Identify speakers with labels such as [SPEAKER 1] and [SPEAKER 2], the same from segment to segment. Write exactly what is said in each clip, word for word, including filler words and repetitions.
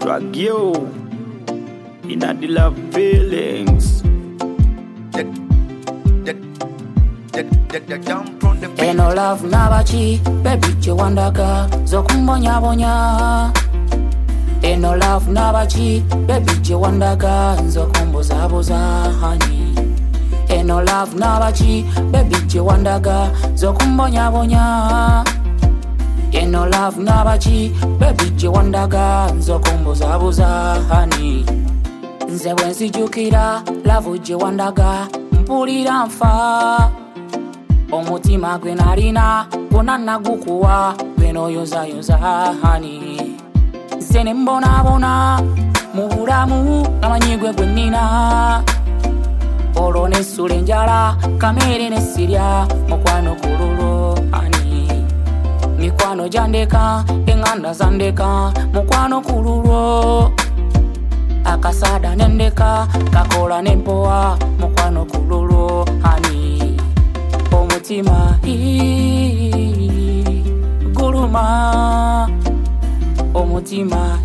[SPEAKER 1] drag you in a the love feelings.
[SPEAKER 2] Ain't no love nabachi, baby chiwandaga zokumbonya bonya. Ain't no love nabachi, baby chiwandaga zokumboza boza honey. Ain't no love nabachi, baby chiwandaga zokumbonya bonya. Ain't no love nabachi, baby chiwandaga zokumboza boza honey. Nze bwensijukira love chiwandaga mpulira nfa. Omutima gwe nalina gona nagukuwa gweno yoza yoza hani. Nze mbona bona mu bulamu namanyigwe gwe nina. Olwo nesula enjala kamere nesirya mukwano kululu hani. Mikwano jandeka enganda zandeka mukwano kululu. Akasada nendeka kakola nempoa mukwano kululu hani. Omutima hii guluma, omutima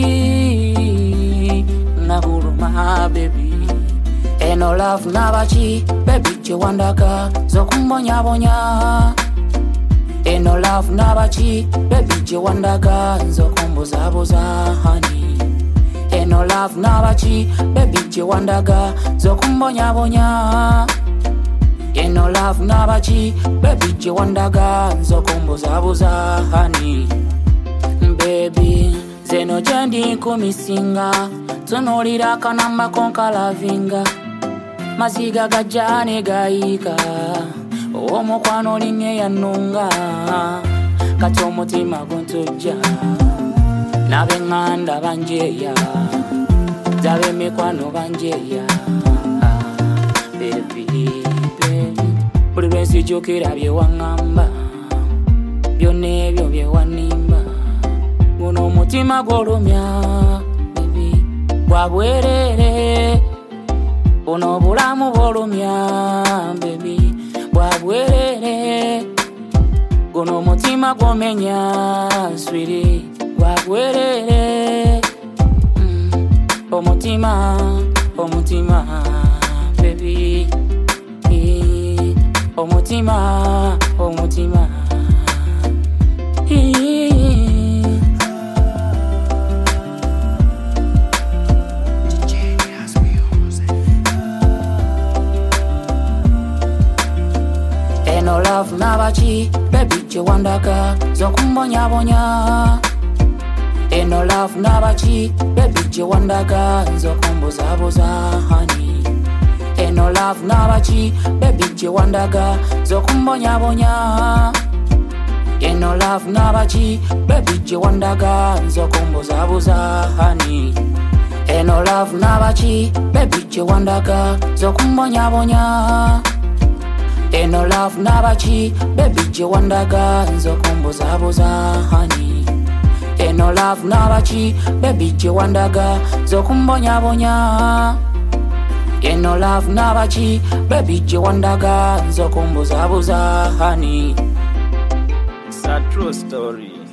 [SPEAKER 2] hii na guluma baby. Ain't no love nabachi, baby chiwandaga zokumbonya bonya. Ain't no love nabachi, baby chiwandaga zokumboza boza honey. Ain't no love nabachi, baby chiwandaga zokumbonya bonya. Ain't no love nabachi, baby chiwandaga nzokumboza boza honey. Baby, zeno jendi kumisinga tunolira kanamba konkalavinga. Maziga gajane gaika omukwano linye yanunga. Kati omutima guntuja nabenganda banjeya zabe mikwano banjeya baby. Buli lwensijukira byewangamba byonna ebyo byewanimba. Guno omutima gwolumya baby gwa bwerere. Buno obulamu bwolumya baby gwa bwerere. Guno omutima gwomenya sweetie gwa bwerere. mm. Omutima, omutima baby. Omutima, omutima Ain't no love nabachi, baby chiwandaga zokumbonya bonya. Ain't no love nabachi, baby chiwandaga zokumboza boza honey. Ain't no love nabachi, baby chiwandaga zokumbonya bonya. Ain't no love nabachi, baby chiwandaga zokumboza boza honey. Ain't no love nabachi, baby chiwandaga zokumbonya bonya. Ain't no love nabachi, baby chiwandaga zokumboza boza honey. Ain't no love nabachi, baby chiwandaga zokumbonya bonya. Ain't no love nabachi, baby chiwandaga zokumboza boza honey.
[SPEAKER 1] It's a true story.